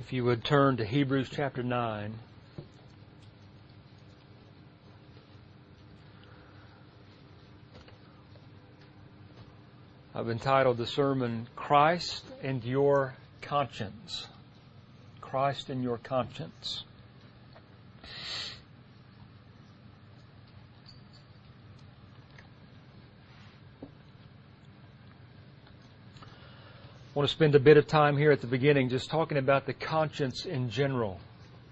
If you would turn to Hebrews chapter 9. I've entitled the sermon, Christ and Your Conscience. Christ and Your Conscience. I want to spend a bit of time here at the beginning just talking about the conscience in general.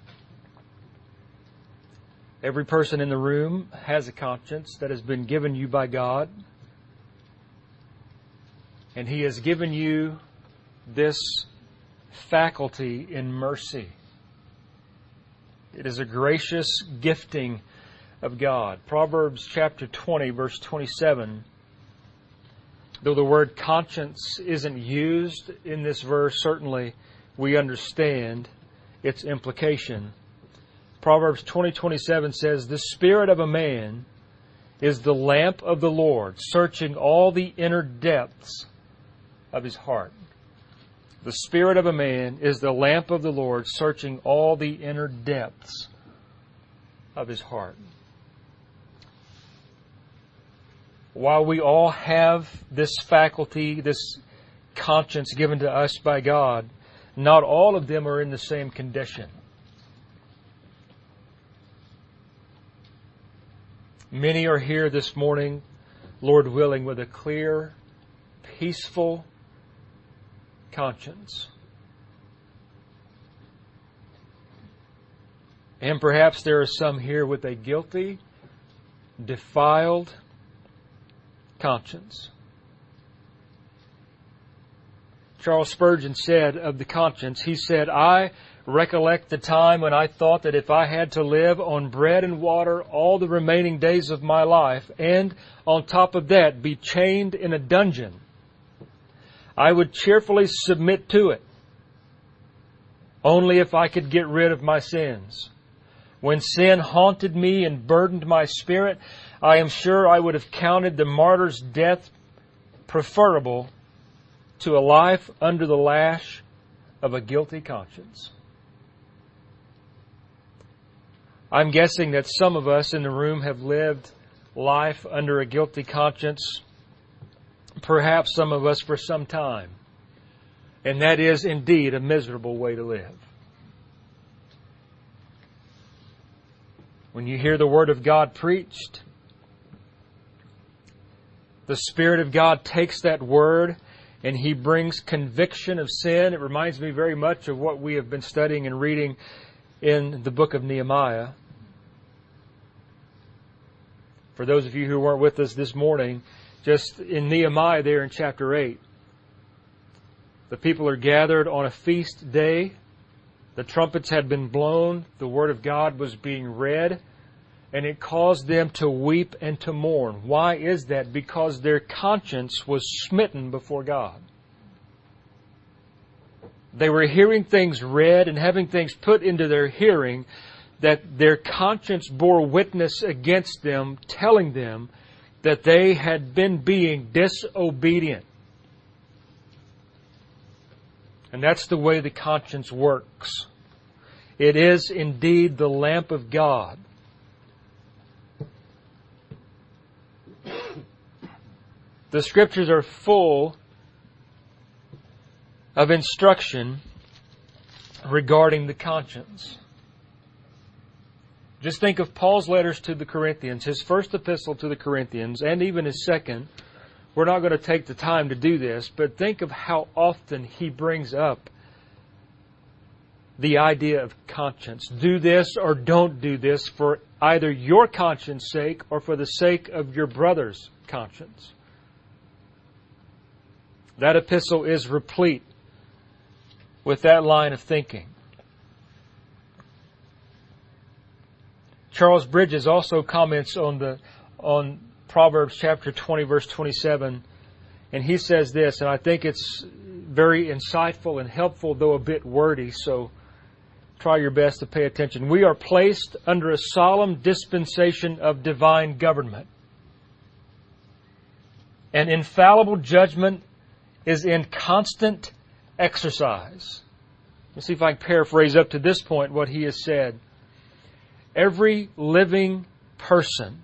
Every person in the room has a conscience that has been given you by God. And He has given you this faculty in mercy. It is a gracious gifting of God. Proverbs chapter 20, verse 27. Though the word conscience isn't used in this verse, certainly we understand its implication. Proverbs 20:27 says, "The spirit of a man is the lamp of the Lord, searching all the inner depths of his heart." The spirit of a man is the lamp of the Lord, searching all the inner depths of his heart. While we all have this faculty, this conscience given to us by God, not all of them are in the same condition. Many are here this morning, Lord willing, with a clear, peaceful conscience. And perhaps there are some here with a guilty, defiled conscience. Charles Spurgeon said of the conscience, he said, "I recollect the time when I thought that if I had to live on bread and water all the remaining days of my life, and on top of that be chained in a dungeon, I would cheerfully submit to it, only if I could get rid of my sins. When sin haunted me and burdened my spirit, I am sure I would have counted the martyr's death preferable to a life under the lash of a guilty conscience." I'm guessing that some of us in the room have lived life under a guilty conscience, perhaps some of us for some time. And that is indeed a miserable way to live. When you hear the Word of God preached, the Spirit of God takes that Word and He brings conviction of sin. It reminds me very much of what we have been studying and reading in the book of Nehemiah. For those of you who weren't with us this morning, just in Nehemiah there in chapter 8, the people are gathered on a feast day. The trumpets had been blown. The Word of God was being read. And it caused them to weep and to mourn. Why is that? Because their conscience was smitten before God. They were hearing things read and having things put into their hearing that their conscience bore witness against them, telling them that they had been being disobedient. And that's the way the conscience works. It is indeed the lamp of God. The Scriptures are full of instruction regarding the conscience. Just think of Paul's letters to the Corinthians, his first epistle to the Corinthians, and even his second. We're not going to take the time to do this, but think of how often he brings up the idea of conscience. Do this or don't do this for either your conscience sake or for the sake of your brother's conscience. That epistle is replete with that line of thinking. Charles Bridges also comments on Proverbs chapter 20, verse 27, and he says this, and I think it's very insightful and helpful, though a bit wordy, so try your best to pay attention. "We are placed under a solemn dispensation of divine government. An infallible judgment is in constant exercise. Let's see if I can paraphrase up to this point what he has said. Every living person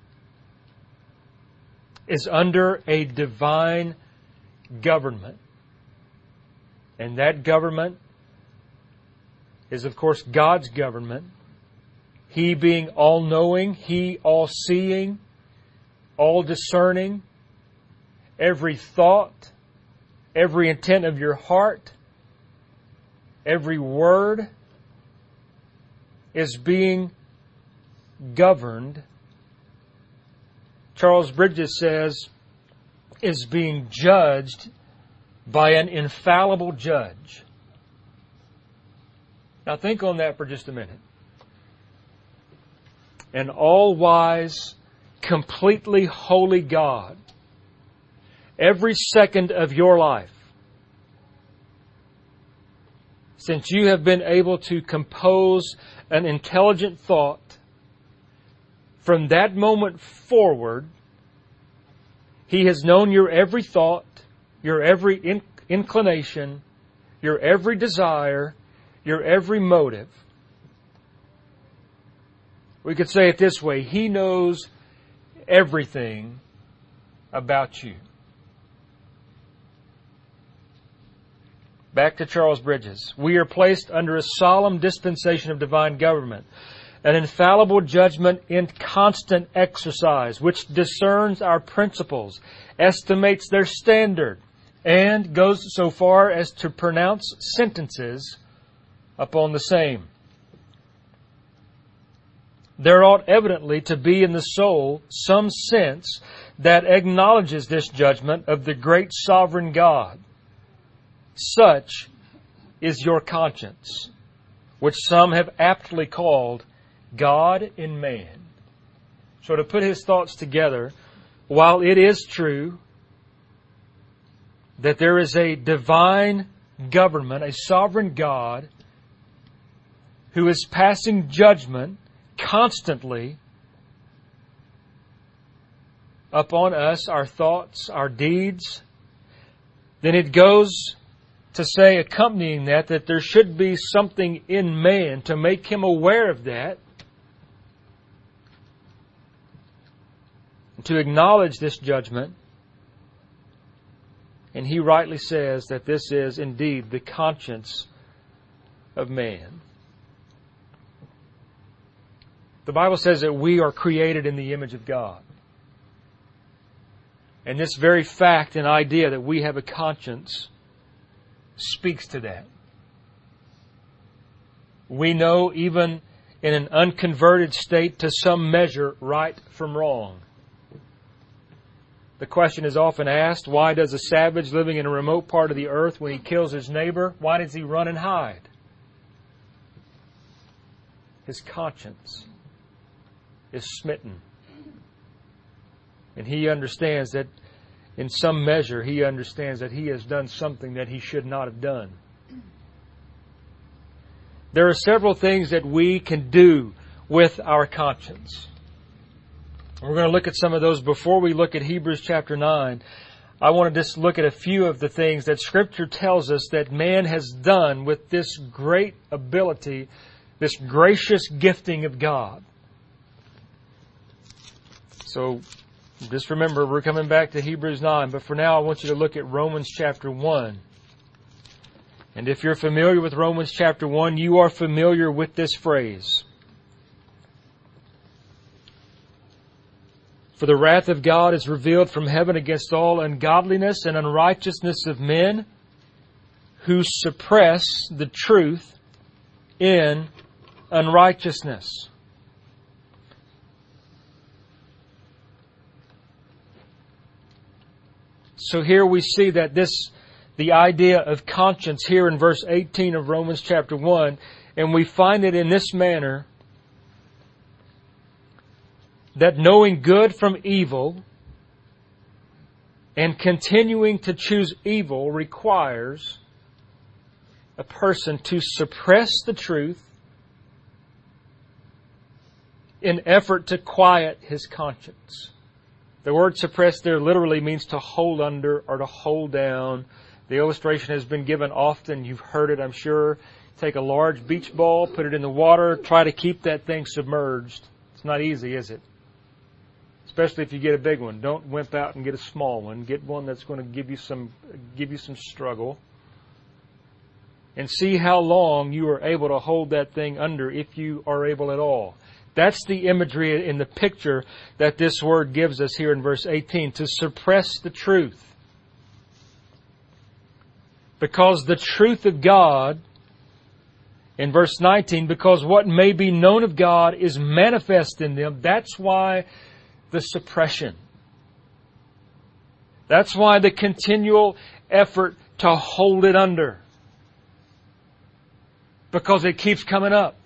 is under a divine government. And that government is, of course, God's government. He being all-knowing, He all-seeing, all-discerning. Every thought, every intent of your heart, every word is being governed. Charles Bridges says, is being judged by an infallible judge. Now think on that for just a minute. An all-wise, completely holy God, every second of your life, since you have been able to compose an intelligent thought, from that moment forward, He has known your every thought, your every inclination, your every desire, your every motive. We could say it this way: He knows everything about you. Back to Charles Bridges. We are placed under a solemn dispensation of divine government, an infallible judgment in constant exercise, which discerns our principles, estimates their standard, and goes so far as to pronounce sentences upon the same. There ought evidently to be in the soul some sense that acknowledges this judgment of the great sovereign God. Such is your conscience, which some have aptly called God in man. So to put his thoughts together, while it is true that there is a divine government, a sovereign God, who is passing judgment constantly upon us, our thoughts, our deeds, then it goes to say, accompanying that there should be something in man to make him aware of that, to acknowledge this judgment. And he rightly says that this is indeed the conscience of man. The Bible says that we are created in the image of God. And this very fact and idea that we have a conscience speaks to that. We know even in an unconverted state to some measure right from wrong. The question is often asked, why does a savage living in a remote part of the earth, when he kills his neighbor, why does he run and hide? His conscience is smitten. And he understands that in some measure, he understands that he has done something that he should not have done. There are several things that we can do with our conscience. We're going to look at some of those before we look at Hebrews chapter 9. I want to just look at a few of the things that Scripture tells us that man has done with this great ability, this gracious gifting of God. So, just remember, we're coming back to Hebrews 9, but for now I want you to look at Romans chapter 1. And if you're familiar with Romans chapter 1, you are familiar with this phrase. For the wrath of God is revealed from heaven against all ungodliness and unrighteousness of men who suppress the truth in unrighteousness. So here we see that the idea of conscience here in verse 18 of Romans chapter 1, and we find it in this manner, that knowing good from evil and continuing to choose evil requires a person to suppress the truth in effort to quiet his conscience. The word suppress there literally means to hold under or to hold down, The illustration has been given often. You've heard it, I'm sure. Take a large beach ball, put it in the water, try to keep that thing submerged. It's not easy, is it? Especially if you get a big one. Don't wimp out and get a small one. Get one that's going to give you some struggle. And see how long you are able to hold that thing under, if you are able at all. That's the imagery in the picture that this word gives us here in verse 18. To suppress the truth. Because the truth of God, in verse 19, because what may be known of God is manifest in them. That's why the suppression. That's why the continual effort to hold it under. Because it keeps coming up.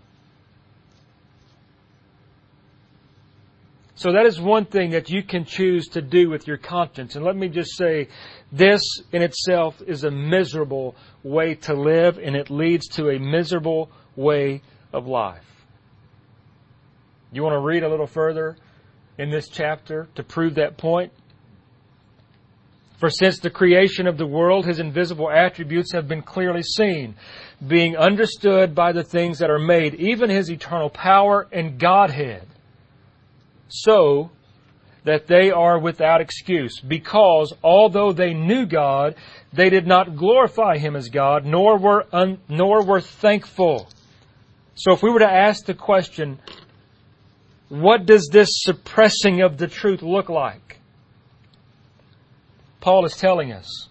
So that is one thing that you can choose to do with your conscience. And let me just say, this in itself is a miserable way to live, and it leads to a miserable way of life. You want to read a little further in this chapter to prove that point? For since the creation of the world, His invisible attributes have been clearly seen, being understood by the things that are made, even His eternal power and Godhead, so that they are without excuse. Because although they knew God, they did not glorify Him as God, nor were thankful. So if we were to ask the question, what does this suppressing of the truth look like? Paul is telling us.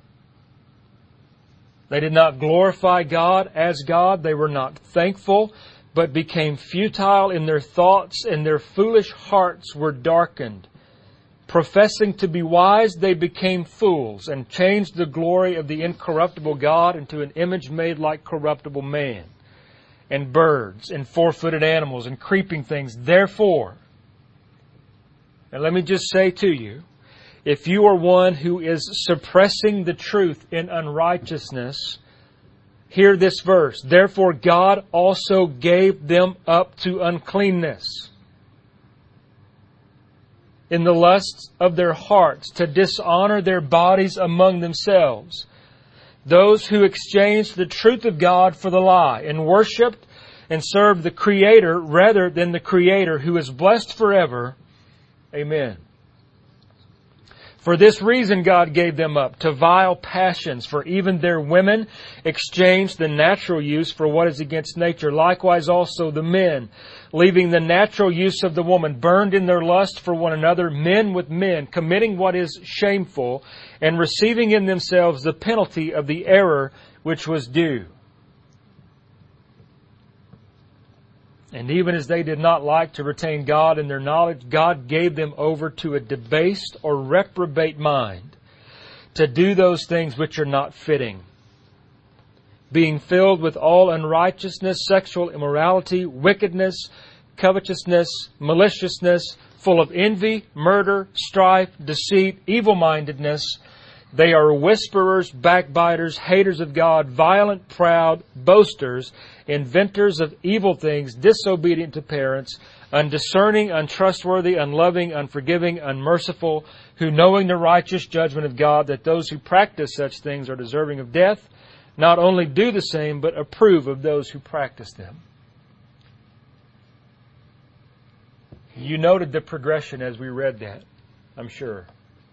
They did not glorify God as God. They were not thankful, but became futile in their thoughts, and their foolish hearts were darkened. Professing to be wise, they became fools, and changed the glory of the incorruptible God into an image made like corruptible man, and birds, and four-footed animals, and creeping things. Therefore, and let me just say to you, if you are one who is suppressing the truth in unrighteousness, hear this verse. Therefore God also gave them up to uncleanness in the lusts of their hearts, to dishonor their bodies among themselves. Those who exchanged the truth of God for the lie, and worshipped and served the Creator rather than the Creator, who is blessed forever. Amen. For this reason God gave them up to vile passions, for even their women exchanged the natural use for what is against nature. Likewise also the men, leaving the natural use of the woman, burned in their lust for one another, men with men, committing what is shameful, and receiving in themselves the penalty of the error which was due. And even as they did not like to retain God in their knowledge, God gave them over to a debased or reprobate mind, to do those things which are not fitting, being filled with all unrighteousness, sexual immorality, wickedness, covetousness, maliciousness, full of envy, murder, strife, deceit, evil-mindedness. They are whisperers, backbiters, haters of God, violent, proud, boasters, inventors of evil things, disobedient to parents, undiscerning, untrustworthy, unloving, unforgiving, unmerciful, who knowing the righteous judgment of God, that those who practice such things are deserving of death, not only do the same, but approve of those who practice them. You noted the progression as we read that, I'm sure.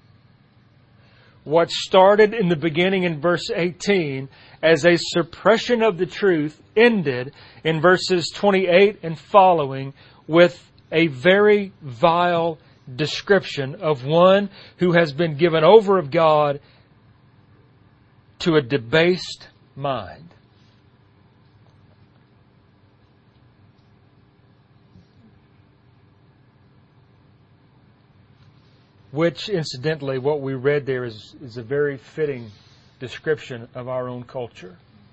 What started in the beginning in verse 18 as a suppression of the truth ended in verses 28 and following with a very vile description of one who has been given over of God to a debased mind. Which, incidentally, what we read there is a very fitting description of our own culture.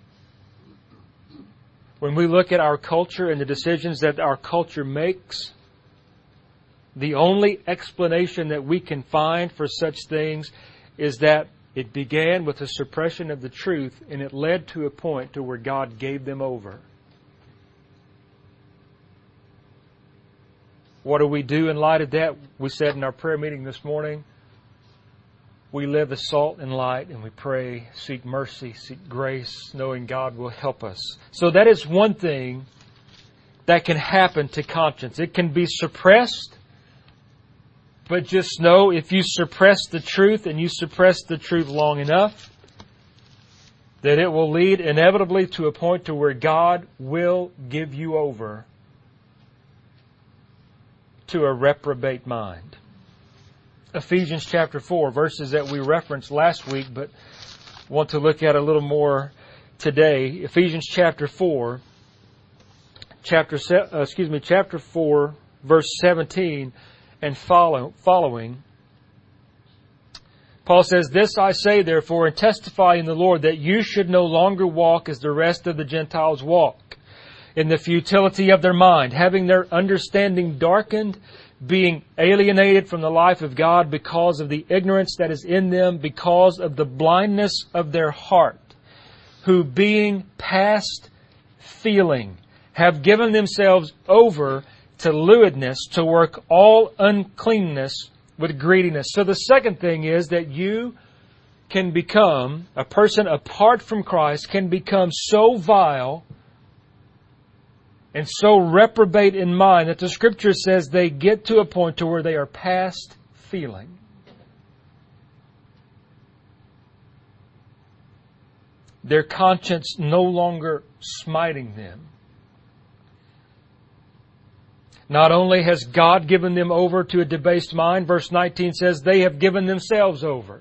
When we look at our culture and the decisions that our culture makes, the only explanation that we can find for such things is that it began with a suppression of the truth, and it led to a point to where God gave them over. What do we do in light of that? We said in our prayer meeting this morning, we live as salt and light, and we pray, seek mercy, seek grace, knowing God will help us. So that is one thing that can happen to conscience. It can be suppressed, but just know if you suppress the truth and you suppress the truth long enough, that it will lead inevitably to a point to where God will give you over to a reprobate mind. Ephesians chapter 4, verses that we referenced last week, but want to look at a little more today. Ephesians chapter 4, chapter 4, verse 17 and following. Paul says, "This I say, therefore, and testify in the Lord, that you should no longer walk as the rest of the Gentiles walk, in the futility of their mind, having their understanding darkened, being alienated from the life of God because of the ignorance that is in them, because of the blindness of their heart, who being past feeling, have given themselves over to lewdness, to work all uncleanness with greediness." So the second thing is that you can become, a person apart from Christ can become so vile and so reprobate in mind that the Scripture says they get to a point to where they are past feeling. Their conscience no longer smiting them. Not only has God given them over to a debased mind, verse 19 says they have given themselves over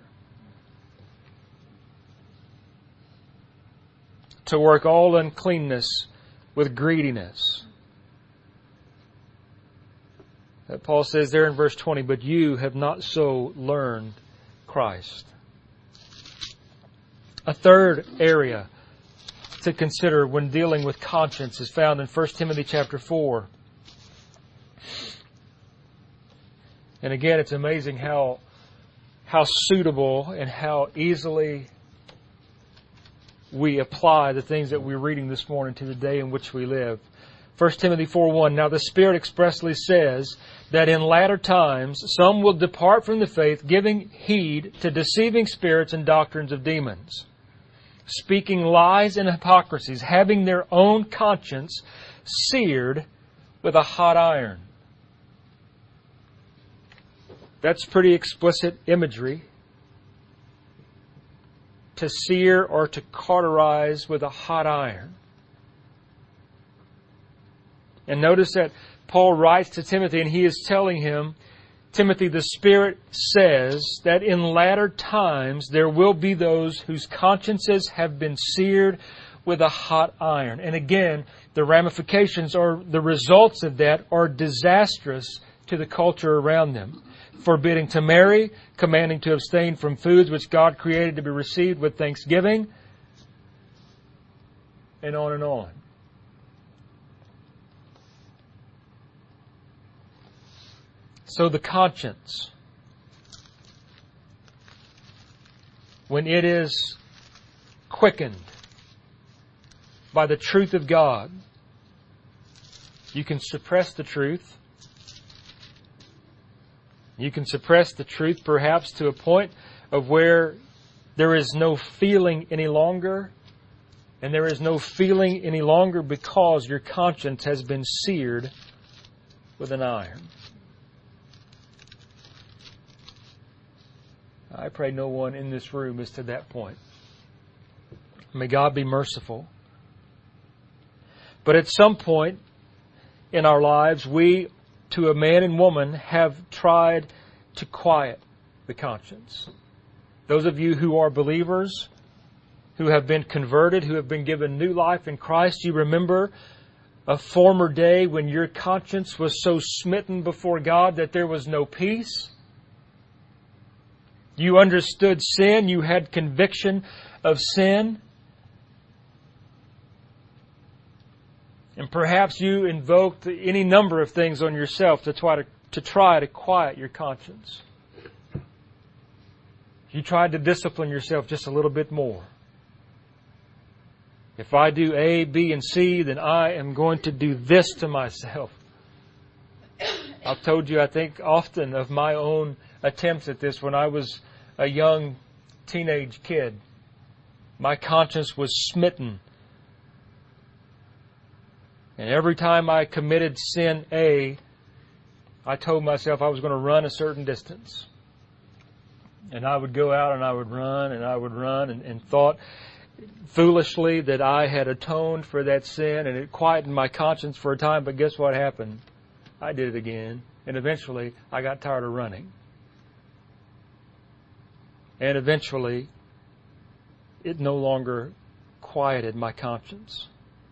to work all uncleanness with greediness. Paul says there in verse 20, "But you have not so learned Christ." A third area to consider when dealing with conscience is found in 1 Timothy chapter 4. And again, it's amazing how suitable and how easily we apply the things that we're reading this morning to the day in which we live. 1 Timothy 4:1, "Now the Spirit expressly says that in latter times some will depart from the faith, giving heed to deceiving spirits and doctrines of demons, speaking lies and hypocrisies, having their own conscience seared with a hot iron." That's pretty explicit imagery. To sear or to cauterize with a hot iron. And notice that Paul writes to Timothy and he is telling him, Timothy, the Spirit says that in latter times there will be those whose consciences have been seared with a hot iron. And again, the ramifications or the results of that are disastrous to the culture around them. Forbidding to marry, commanding to abstain from foods which God created to be received with thanksgiving, and on and on. So the conscience, when it is quickened by the truth of God, you can suppress the truth. You can suppress the truth perhaps to a point of where there is no feeling any longer. And there is no feeling any longer because your conscience has been seared with an iron. I pray no one in this room is to that point. May God be merciful. But at some point in our lives, we, to a man and woman, have tried to quiet the conscience. Those of you who are believers, who have been converted, who have been given new life in Christ, you remember a former day when your conscience was so smitten before God that there was no peace. You understood sin. You had conviction of sin. And perhaps you invoked any number of things on yourself to try to quiet your conscience. You tried to discipline yourself just a little bit more. If I do A, B, and C, then I am going to do this to myself. I've told you, I think, often of my own attempts at this when I was a young teenage kid. My conscience was smitten. And every time I committed sin A, I told myself I was going to run a certain distance. And I would go out and I would run and I would run and thought foolishly that I had atoned for that sin, and it quietened my conscience for a time. But guess what happened? I did it again. And eventually I got tired of running. And eventually it no longer quieted my conscience.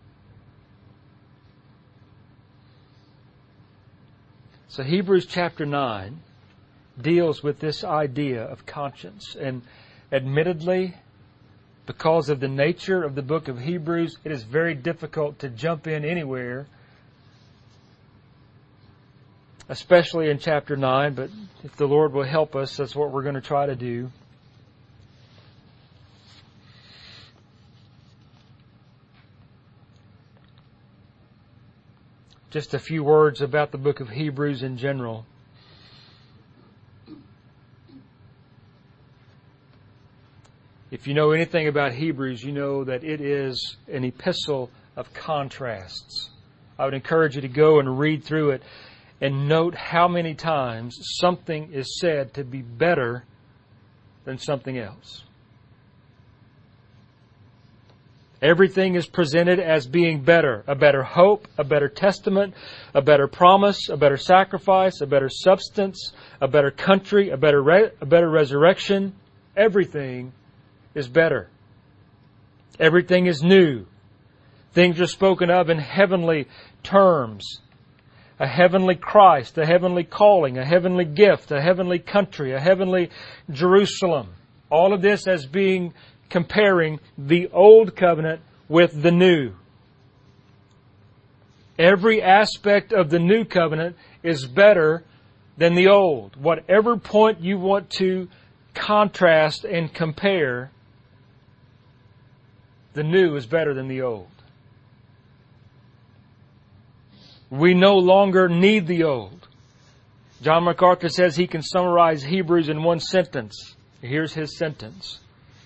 So Hebrews chapter 9 deals with this idea of conscience. And admittedly, because of the nature of the book of Hebrews, it is very difficult to jump in anywhere, especially in chapter 9. But if the Lord will help us, that's what we're going to try to do. Just a few words about the book of Hebrews in general. If you know anything about Hebrews, you know that it is an epistle of contrasts. I would encourage you to go and read through it and note how many times something is said to be better than something else. Everything is presented as being better. A better hope, a better testament, a better promise, a better sacrifice, a better substance, a better country, a better resurrection. Everything is better. Everything is new. Things are spoken of in heavenly terms. A heavenly Christ, a heavenly calling, a heavenly gift, a heavenly country, a heavenly Jerusalem. All of this as being comparing the old covenant with the new. Every aspect of the new covenant is better than the old. Whatever point you want to contrast and compare, the new is better than the old. We no longer need the old. John MacArthur says he can summarize Hebrews in one sentence. Here's his sentence.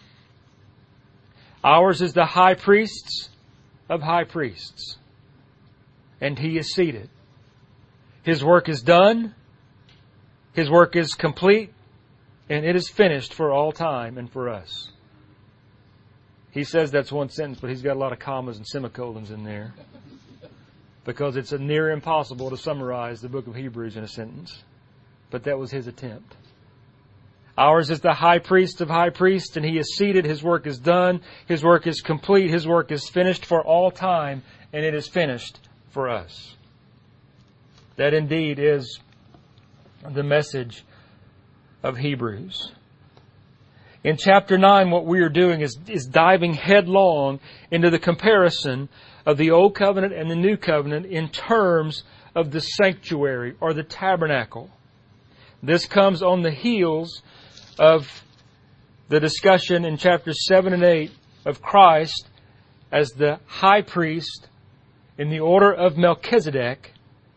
Ours is the high priest of high priests, and He is seated. His work is done. His work is complete, and it is finished for all time and for us. He says that's one sentence, but he's got a lot of commas and semicolons in there because it's near impossible to summarize the book of Hebrews in a sentence. But that was his attempt. Ours is the high priest of high priests, and He is seated. His work is done. His work is complete. His work is finished for all time, and it is finished for us. That indeed is the message of Hebrews. In chapter 9, what we are doing is diving headlong into the comparison of the Old Covenant and the New Covenant in terms of the sanctuary or the tabernacle. This comes on the heels of the discussion in chapters 7 and 8 of Christ as the high priest in the order of Melchizedek.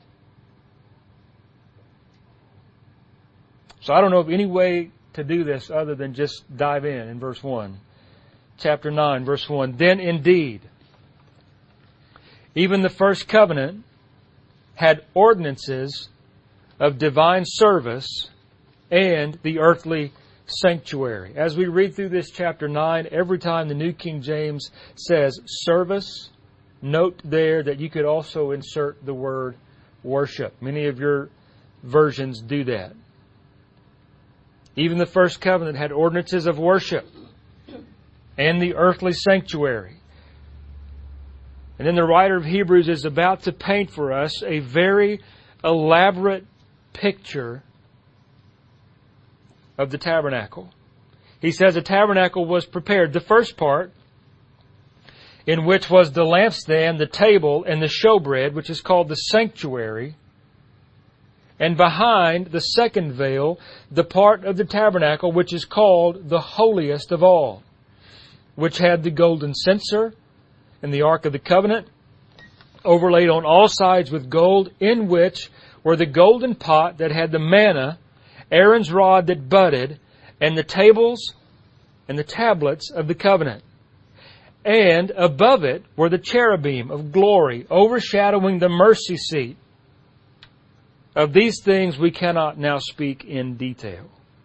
So I don't know of any way to do this other than just dive in verse 1. Chapter 9, verse 1. Then indeed, even the first covenant had ordinances of divine service and the earthly sanctuary. As we read through this chapter 9, every time the New King James says service, note there that you could also insert the word worship. Many of your versions do that. Even the first covenant had ordinances of worship and the earthly sanctuary. And then the writer of Hebrews is about to paint for us a very elaborate picture of the tabernacle. He says a tabernacle was prepared. The first part, in which was the lampstand, the table, and the showbread, which is called the sanctuary. And behind the second veil, the part of the tabernacle which is called the holiest of all, which had the golden censer and the ark of the covenant, overlaid on all sides with gold, in which were the golden pot that had the manna, Aaron's rod that budded, and the tables and the tablets of the covenant. And above it were the cherubim of glory, overshadowing the mercy seat. Of these things we cannot now speak in detail.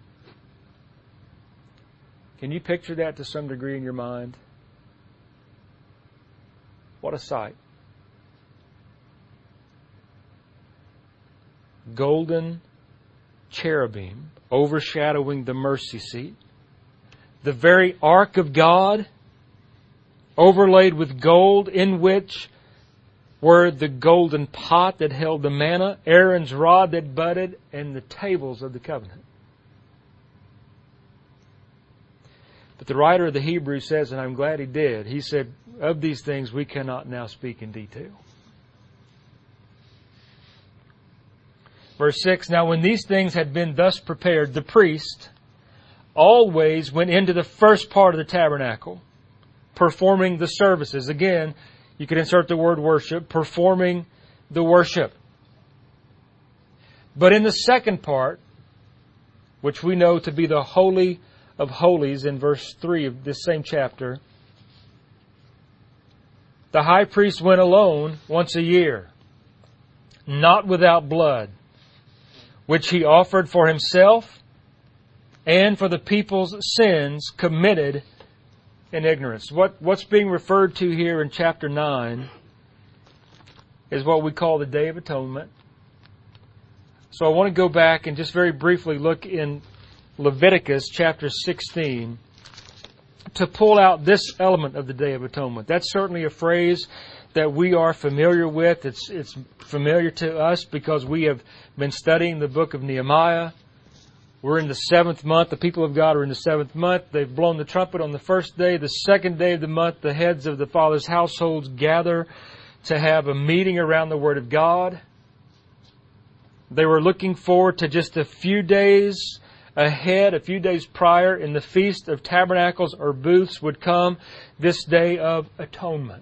Can you picture that to some degree in your mind? What a sight. Golden cherubim overshadowing the mercy seat. The very ark of God overlaid with gold, in which were the golden pot that held the manna, Aaron's rod that budded, and the tables of the covenant. But the writer of the Hebrews says, and I'm glad he did, he said, of these things we cannot now speak in detail. Verse 6, now when these things had been thus prepared, the priest always went into the first part of the tabernacle, performing the services. Again, you could insert the word worship, performing the worship. But in the second part, which we know to be the Holy of Holies in verse 3 of this same chapter, the high priest went alone once a year, not without blood, which he offered for himself and for the people's sins committed in ignorance. What's being referred to here in chapter 9 is what we call the Day of Atonement. So I want to go back and just very briefly look in Leviticus chapter 16 to pull out this element of the Day of Atonement. That's certainly a phrase that we are familiar with. It's familiar to us because we have been studying the book of Nehemiah. We're in the 7th month. The people of God are in the 7th month. They've blown the trumpet on the first day. The second day of the month, the heads of the fathers' households gather to have a meeting around the Word of God. They were looking forward to just a few days ahead, a few days prior, in the Feast of Tabernacles or Booths would come this Day of Atonement.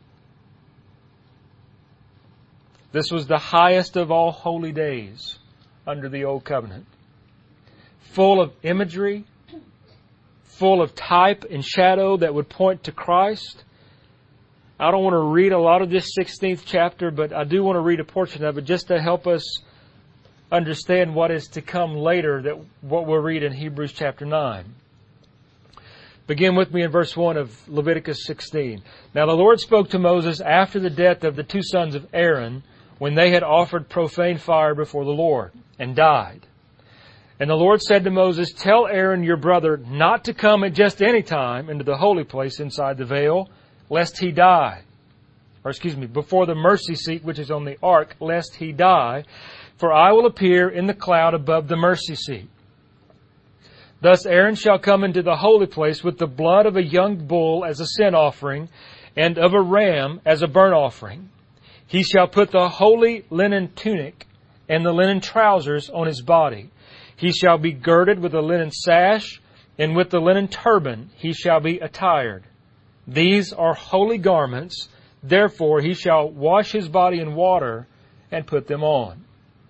This was the highest of all holy days under the Old Covenant. Full of imagery, full of type and shadow that would point to Christ. I don't want to read a lot of this 16th chapter, but I do want to read a portion of it just to help us understand what is to come later, that what we'll read in Hebrews chapter 9. Begin with me in verse 1 of Leviticus 16. Now the Lord spoke to Moses after the death of the two sons of Aaron, when they had offered profane fire before the Lord, and died. And the Lord said to Moses, tell Aaron your brother not to come at just any time into the holy place inside the veil, lest he die. Before the mercy seat which is on the ark, lest he die. For I will appear in the cloud above the mercy seat. Thus Aaron shall come into the holy place with the blood of a young bull as a sin offering, and of a ram as a burnt offering. He shall put the holy linen tunic and the linen trousers on his body. He shall be girded with a linen sash, and with the linen turban he shall be attired. These are holy garments, therefore he shall wash his body in water and put them on.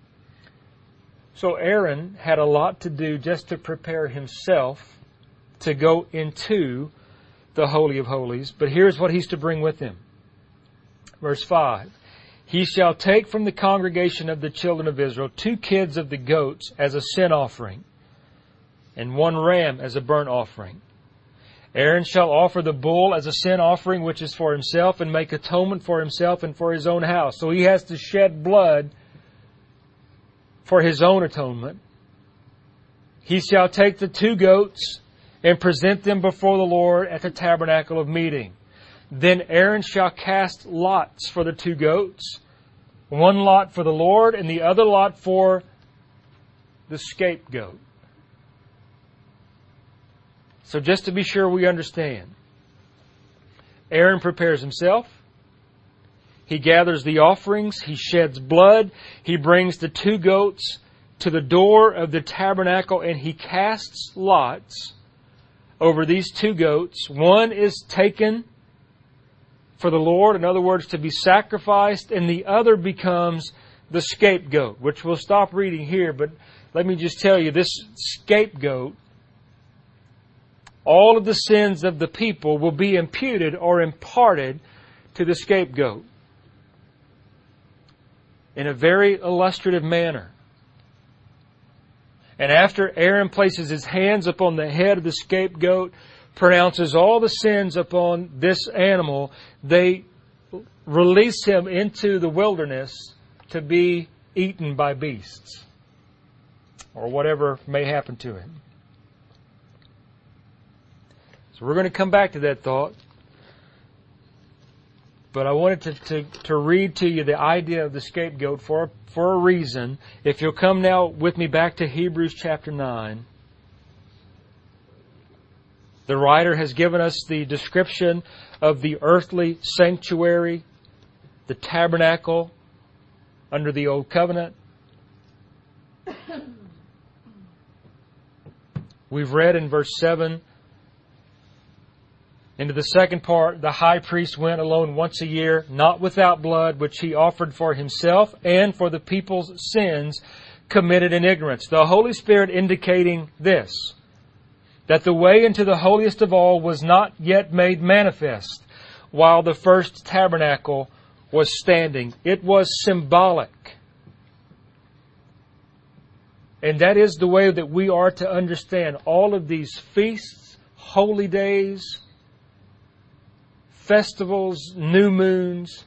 So Aaron had a lot to do just to prepare himself to go into the Holy of Holies. But here's what he's to bring with him. Verse 5. He shall take from the congregation of the children of Israel 2 kids of the goats as a sin offering, and 1 ram as a burnt offering. Aaron shall offer the bull as a sin offering, which is for himself, and make atonement for himself and for his own house. So he has to shed blood for his own atonement. He shall take the 2 goats and present them before the Lord at the tabernacle of meeting. Then Aaron shall cast lots for the 2 goats, 1 lot for the Lord and the other lot for the scapegoat. So just to be sure we understand, Aaron prepares himself. He gathers the offerings. He sheds blood. He brings the 2 goats to the door of the tabernacle, and he casts lots over these 2 goats. One is taken for the Lord, in other words, to be sacrificed, and the other becomes the scapegoat, which we'll stop reading here, but let me just tell you, this scapegoat all of the sins of the people will be imputed or imparted to the scapegoat in a very illustrative manner. And after Aaron places his hands upon the head of the scapegoat, pronounces all the sins upon this animal, they release him into the wilderness to be eaten by beasts or whatever may happen to him. So we're going to come back to that thought. But I wanted to read to you the idea of the scapegoat for a reason. If you'll come now with me back to Hebrews chapter 9. The writer has given us the description of the earthly sanctuary, the tabernacle under the Old Covenant. We've read in verse 7, into the second part, the high priest went alone once a year, not without blood, which he offered for himself and for the people's sins committed in ignorance. The Holy Spirit indicating this, that the way into the holiest of all was not yet made manifest while the first tabernacle was standing. It was symbolic. And that is the way that we are to understand all of these feasts, holy days, festivals, new moons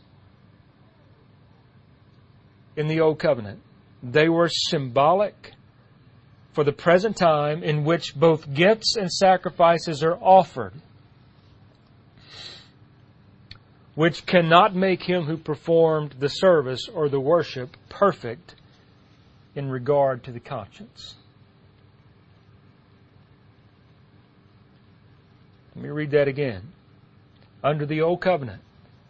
in the Old Covenant. They were symbolic for the present time in which both gifts and sacrifices are offered, which cannot make him who performed the service or the worship perfect in regard to the conscience. Let me read that again. Under the Old Covenant,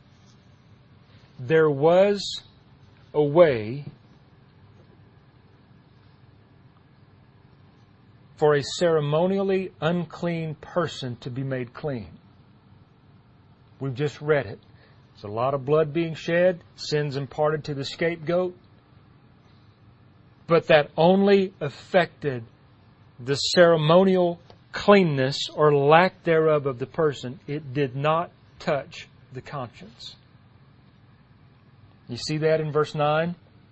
there was a way for a ceremonially unclean person to be made clean. We've just read it. There's a lot of blood being shed, sins imparted to the scapegoat, but that only affected the ceremonial cleanness or lack thereof of the person. It did not touch the conscience. You see that in verse 9?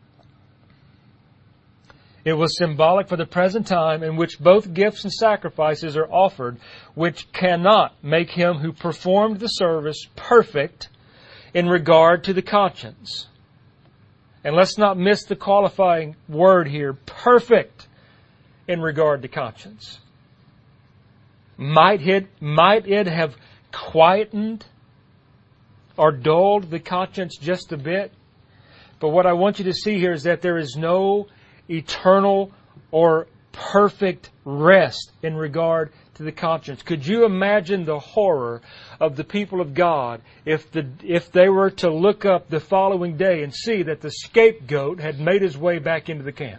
It was symbolic for the present time in which both gifts and sacrifices are offered, which cannot make him who performed the service perfect in regard to the conscience. And let's not miss the qualifying word here, perfect in regard to conscience. Might it have quietened or dulled the conscience just a bit? But what I want you to see here is that there is no eternal or perfect rest in regard to the conscience. Could you imagine the horror of the people of God if they were to look up the following day and see that the scapegoat had made his way back into the camp?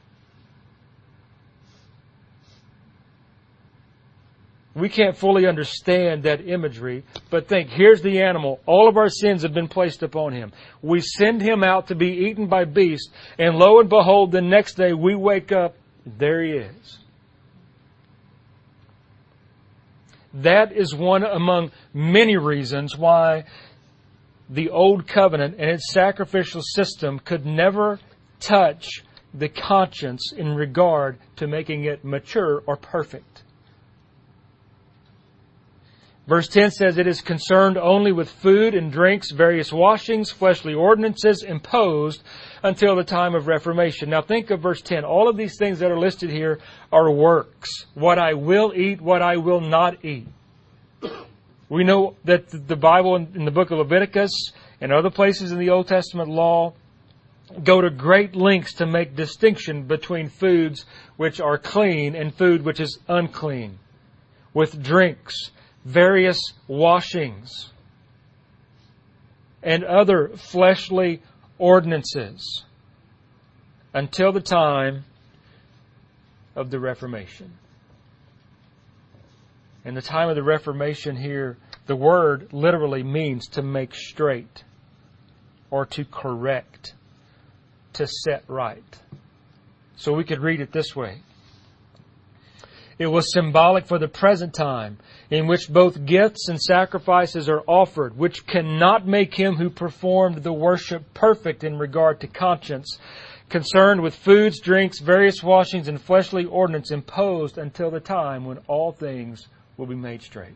We can't fully understand that imagery, but think, here's the animal. All of our sins have been placed upon him. We send him out to be eaten by beasts, and lo and behold, the next day we wake up, there he is. That is one among many reasons why the Old Covenant and its sacrificial system could never touch the conscience in regard to making it mature or perfect. Verse 10 says, it is concerned only with food and drinks, various washings, fleshly ordinances imposed until the time of Reformation. Now think of verse 10. All of these things that are listed here are works. What I will eat, what I will not eat. We know that the Bible in the book of Leviticus and other places in the Old Testament law go to great lengths to make distinction between foods which are clean and food which is unclean. With drinks, various washings, and other fleshly ordinances until the time of the Reformation. In the time of the Reformation here, the word literally means to make straight or to correct, to set right. So we could read it this way. It was symbolic for the present time, in which both gifts and sacrifices are offered, which cannot make him who performed the worship perfect in regard to conscience, concerned with foods, drinks, various washings, and fleshly ordinance imposed until the time when all things will be made straight.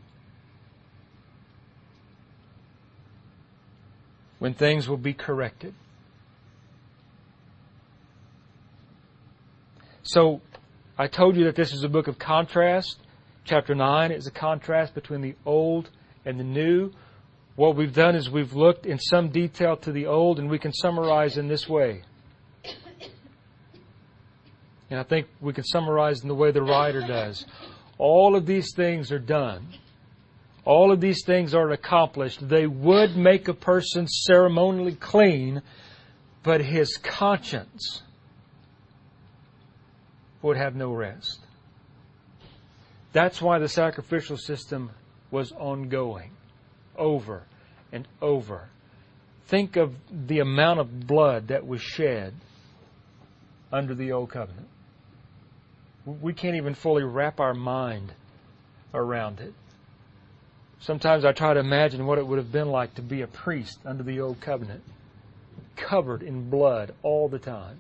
When things will be corrected. So, I told you that this is a book of contrast. Chapter 9 is a contrast between the old and the new. What we've done is we've looked in some detail to the old, and we can summarize in this way. And I think we can summarize in the way the writer does. All of these things are done. All of these things are accomplished. They would make a person ceremonially clean, but his conscience would have no rest. That's why the sacrificial system was ongoing, over and over. Think of the amount of blood that was shed under the Old Covenant. We can't even fully wrap our mind around it. Sometimes I try to imagine what it would have been like to be a priest under the Old Covenant, covered in blood all the time.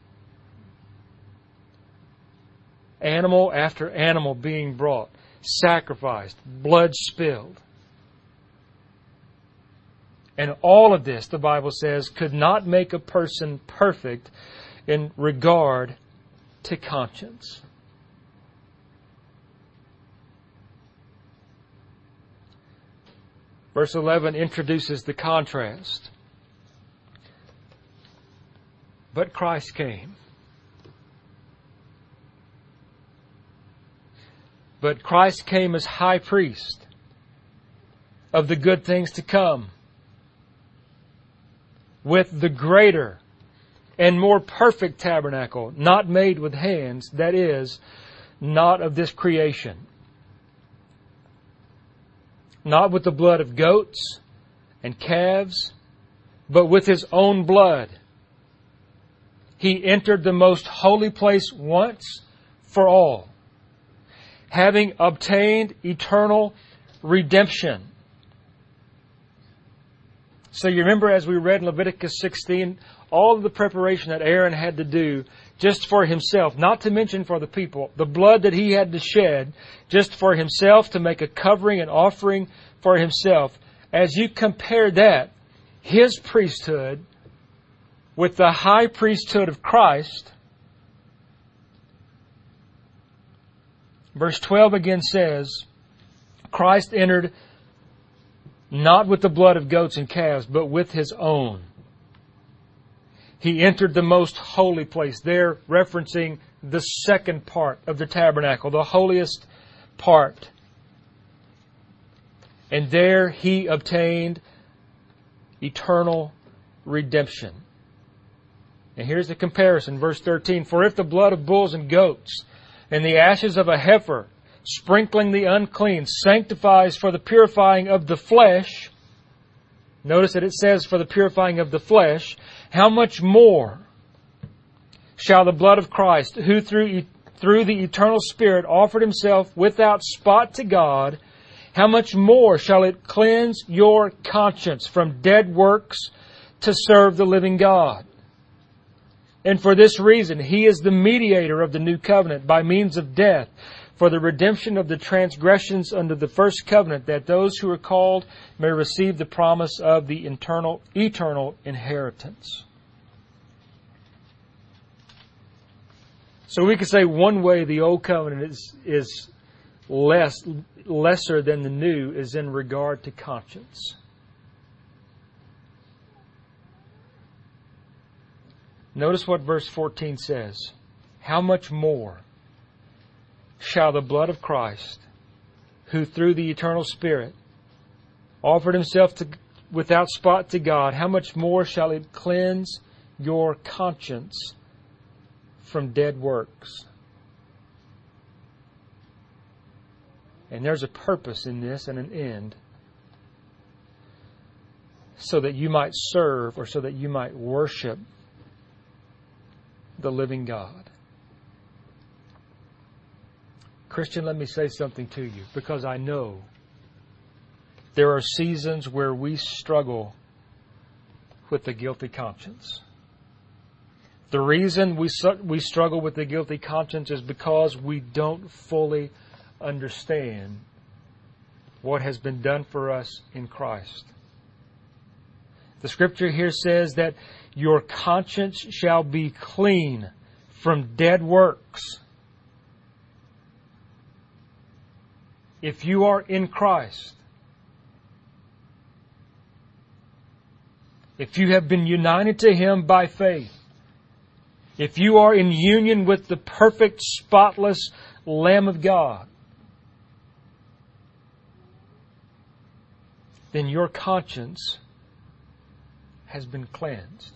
Animal after animal being brought, sacrificed, blood spilled. And all of this, the Bible says, could not make a person perfect in regard to conscience. Verse 11 introduces the contrast. But Christ came. But Christ came as high priest of the good things to come, with the greater and more perfect tabernacle, not made with hands, that is, not of this creation. Not with the blood of goats and calves, but with His own blood. He entered the most holy place once for all, having obtained eternal redemption. So you remember, as we read in Leviticus 16, all of the preparation that Aaron had to do just for himself, not to mention for the people, the blood that he had to shed just for himself to make a covering and offering for himself. As you compare that, his priesthood with the high priesthood of Christ, verse 12 again says, Christ entered not with the blood of goats and calves, but with His own. He entered the most holy place, there referencing the second part of the tabernacle, the holiest part. And there He obtained eternal redemption. And here's the comparison, verse 13. For if the blood of bulls and goats and the ashes of a heifer, sprinkling the unclean, sanctifies for the purifying of the flesh, notice that it says for the purifying of the flesh, how much more shall the blood of Christ, who through the eternal Spirit offered Himself without spot to God, how much more shall it cleanse your conscience from dead works to serve the living God? And for this reason, He is the mediator of the new covenant by means of death, for the redemption of the transgressions under the first covenant, that those who are called may receive the promise of the eternal inheritance. So we could say one way the old covenant is lesser than the new is in regard to conscience. Notice what verse 14 says. How much more shall the blood of Christ, who through the eternal Spirit offered Himself without spot to God, how much more shall it cleanse your conscience from dead works? And there's a purpose in this and an end, so that you might serve, or so that you might worship the living God. Christian, let me say something to you, because I know there are seasons where we struggle with the guilty conscience. The reason we struggle with the guilty conscience is because we don't fully understand what has been done for us in Christ. The Scripture here says that your conscience shall be clean from dead works. If you are in Christ, if you have been united to Him by faith, if you are in union with the perfect, spotless Lamb of God, then your conscience has been cleansed.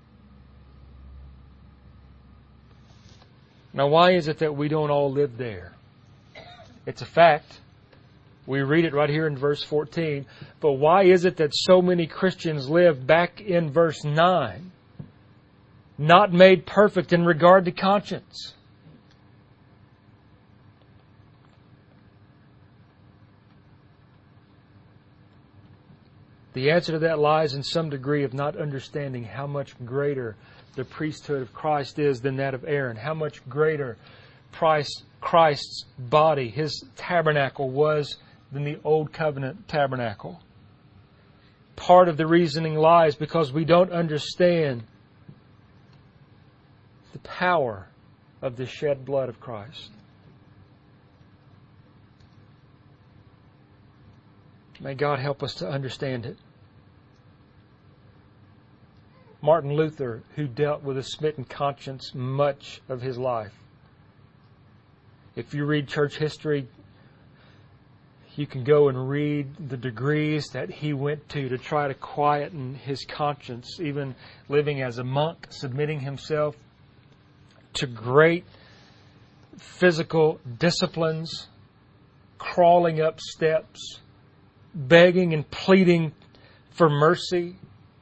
Now, why is it that we don't all live there? It's a fact. We read it right here in verse 14. But why is it that so many Christians live back in verse 9, not made perfect in regard to conscience? The answer to that lies in some degree of not understanding how much greater the priesthood of Christ is than that of Aaron. How much greater Christ's body, His tabernacle, was than the Old Covenant tabernacle. Part of the reasoning lies because we don't understand the power of the shed blood of Christ. May God help us to understand it. Martin Luther, who dealt with a smitten conscience much of his life. If you read church history, you can go and read the degrees that he went to try to quieten his conscience, even living as a monk, submitting himself to great physical disciplines, crawling up steps, begging and pleading for mercy.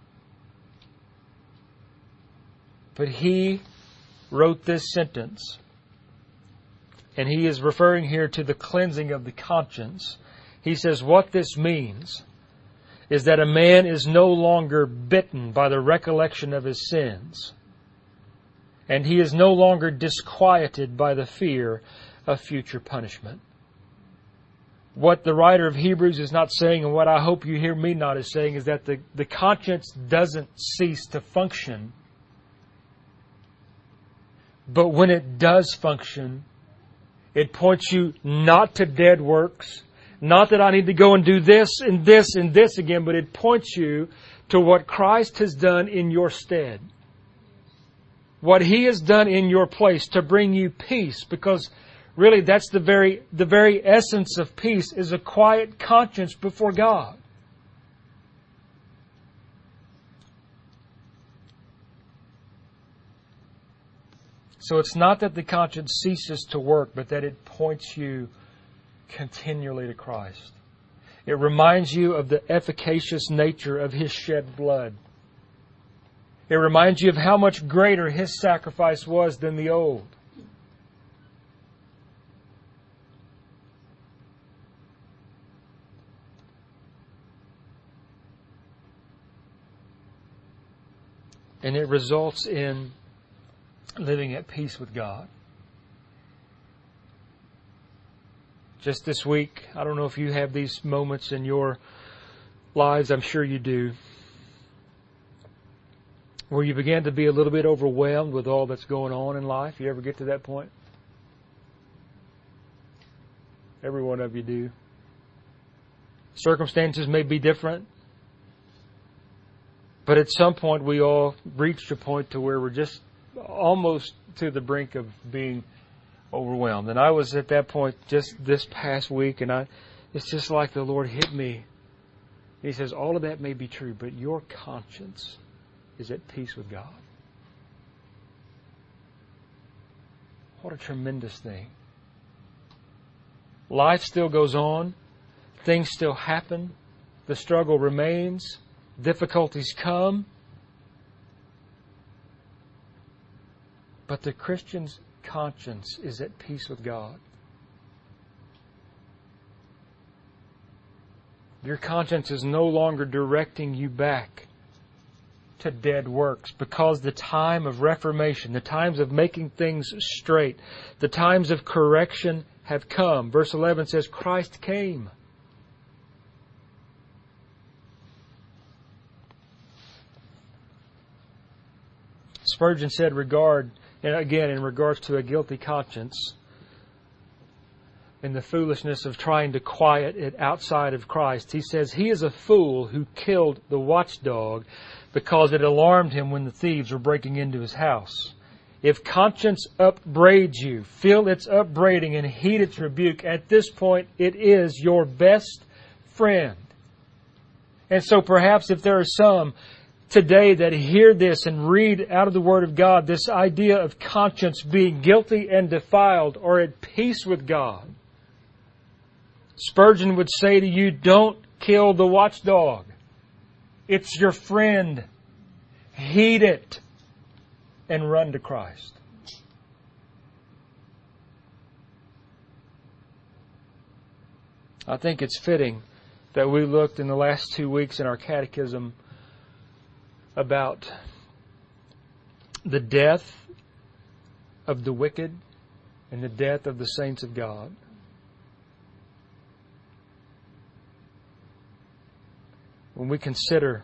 But he wrote this sentence, and he is referring here to the cleansing of the conscience. He says, what this means is that a man is no longer bitten by the recollection of his sins, and he is no longer disquieted by the fear of future punishment. What the writer of Hebrews is not saying, and what I hope you hear me not is saying, is that the conscience doesn't cease to function. But when it does function, it points you not to dead works, not that I need to go and do this and this and this again, but it points you to what Christ has done in your stead. What He has done in your place to bring you peace, because really that's the very essence of peace, is a quiet conscience before God. So it's not that the conscience ceases to work, but that it points you continually to Christ. It reminds you of the efficacious nature of His shed blood. It reminds you of how much greater His sacrifice was than the old. And it results in living at peace with God. Just this week, I don't know if you have these moments in your lives, I'm sure you do, where you begin to be a little bit overwhelmed with all that's going on in life. You ever get to that point? Every one of you do. Circumstances may be different, but at some point we all reach a point to where we're just almost to the brink of being overwhelmed. And I was at that point just this past week, and it's just like the Lord hit me. He says, all of that may be true, but your conscience is at peace with God. What a tremendous thing. Life still goes on. Things still happen. The struggle remains. Difficulties come. But the Christian's conscience is at peace with God. Your conscience is no longer directing you back to dead works, because the time of reformation, the times of making things straight, the times of correction have come. Verse 11 says, Christ came. Spurgeon said, in regards to a guilty conscience, in the foolishness of trying to quiet it outside of Christ, he says, he is a fool who killed the watchdog because it alarmed him when the thieves were breaking into his house. If conscience upbraids you, feel its upbraiding and heed its rebuke. At this point, it is your best friend. And so perhaps if there are some today that hear this and read out of the Word of God this idea of conscience being guilty and defiled or at peace with God, Spurgeon would say to you, don't kill the watchdog. It's your friend. Heed it and run to Christ. I think it's fitting that we looked in the last 2 weeks in our catechism about the death of the wicked and the death of the saints of God. When we consider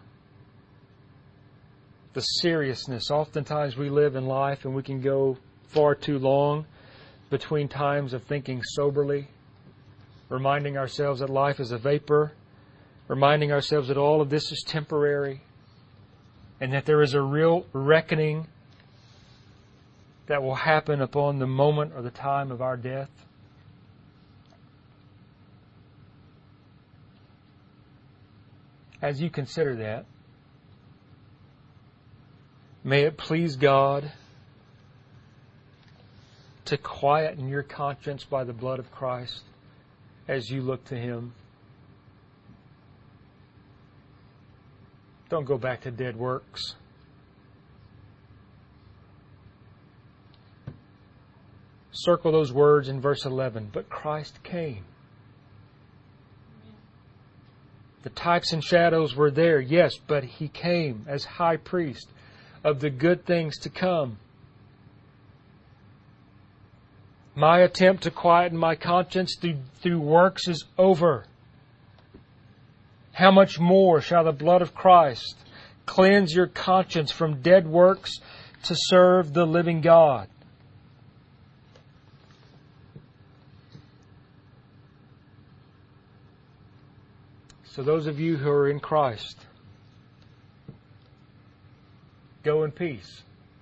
the seriousness, oftentimes we live in life and we can go far too long between times of thinking soberly, reminding ourselves that life is a vapor, reminding ourselves that all of this is temporary, and that there is a real reckoning that will happen upon the moment or the time of our death. As you consider that, may it please God to quieten your conscience by the blood of Christ as you look to Him. Don't go back to dead works. Circle those words in verse 11. But Christ came. The types and shadows were there, yes, but He came as high priest of the good things to come. My attempt to quieten my conscience through works is over. How much more shall the blood of Christ cleanse your conscience from dead works to serve the living God? So those of you who are in Christ, go in peace.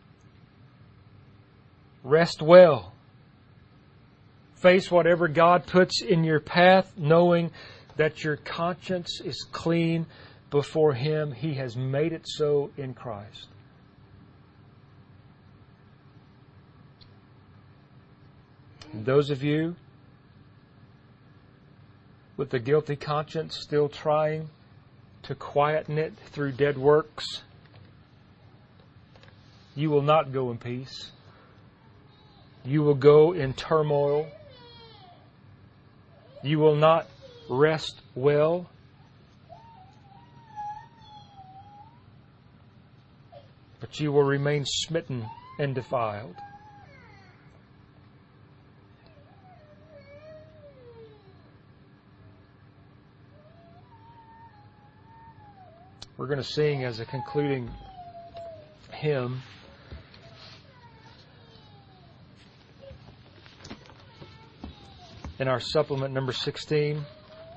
Rest well. Face whatever God puts in your path, knowing that your conscience is clean before Him. He has made it so in Christ. And those of you with a guilty conscience still trying to quieten it through dead works, you will not go in peace. You will go in turmoil. You will not rest well. But you will remain smitten and defiled. We're going to sing as a concluding hymn. In our supplement number 16.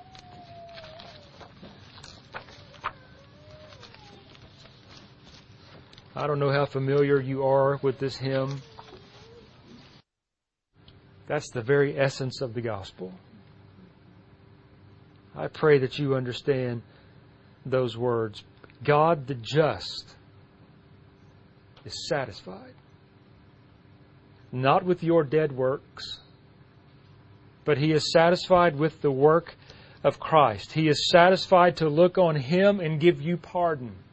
I don't know how familiar you are with this hymn. That's the very essence of the gospel. I pray that you understand those words. God the just is satisfied, not with your dead works, but He is satisfied with the work of Christ. He is satisfied to look on Him and give you pardon.